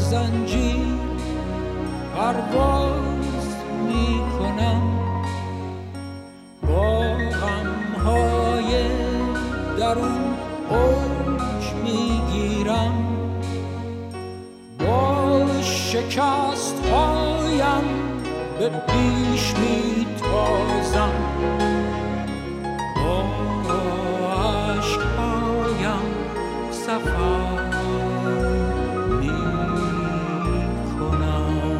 زنجیر پرواز می کنم، با غمهای درون اوج می گیرم، با شکست هایم به پیش می تازم، با عشقهایم سفر می کنم،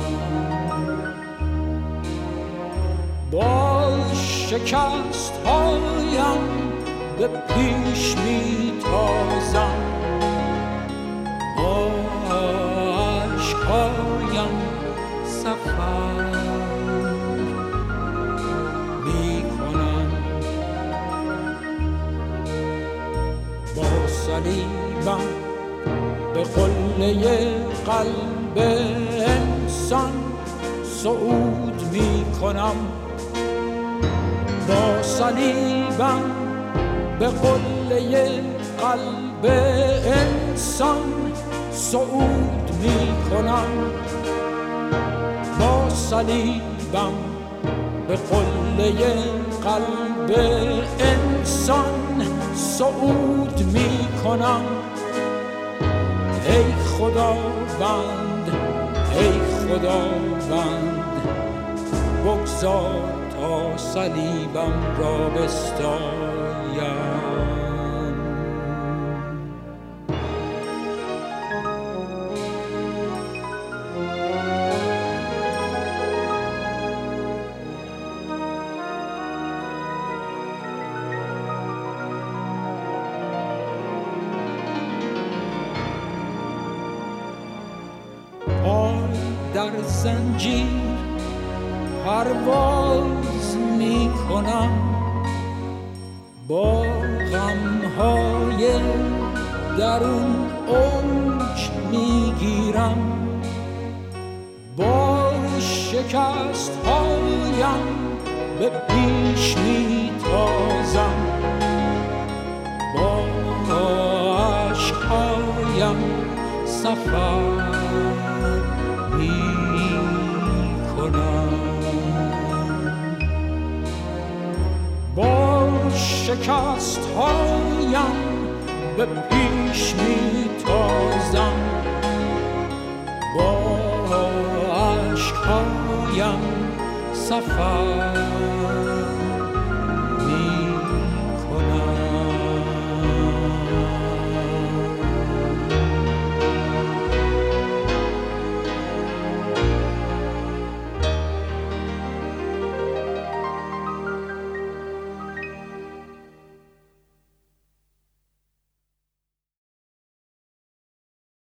با شکست هایم به پیش می تازم، با عشقهایم سفر می کنم. با صلیبم به قله قلب انسان صعود می کنم، با صلیبم به قله قلب انسان صعود می کنم، با صلیبم به قله قلب انسان صعود می کنم. ای خداوند، ای خداوند، بگذار تا صلیبم را بستایم. پای در زنجیر پرواز می کنم، با غمهای درون اوج می گیرم، با شکست هایم به پیش می تازم، با عشقهایم سفر می کنم، با شکست هایم به پیش می تازم، با عشقهایم سفر